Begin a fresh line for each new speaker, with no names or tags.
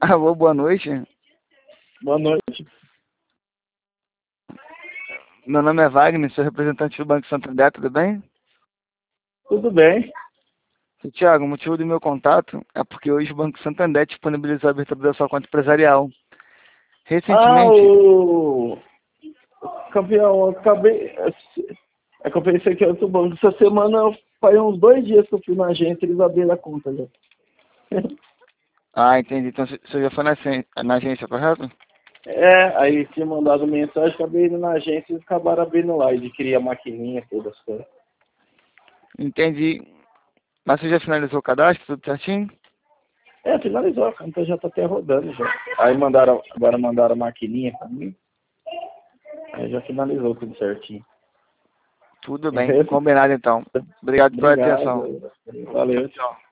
Alô, boa noite.
Boa noite.
Meu nome é Wagner, sou representante do Banco Santander, tudo bem?
Tudo bem?
Tiago, o motivo do meu contato é porque hoje o Banco Santander disponibilizou a abertura da sua conta empresarial.
Ah,
Recentemente,
o campeão, eu acabei. É que eu pensei que era outro banco. Essa semana faz uns 2 dias que eu fui na agência, eles abriram a conta já.
entendi, então você já foi na agência, correto?
Aí tinha mandado mensagem, acabei indo na agência e eles acabaram abrindo lá, adquiri a maquininha, todas as coisas.
Entendi, mas você já finalizou o cadastro, tudo certinho?
Finalizou, a conta já tá até rodando já. Aí agora mandaram a maquininha pra mim, aí já finalizou tudo certinho.
Tudo bem,
Beleza?
combinado então. Obrigado pela atenção.
Obrigado. Valeu.
Tchau.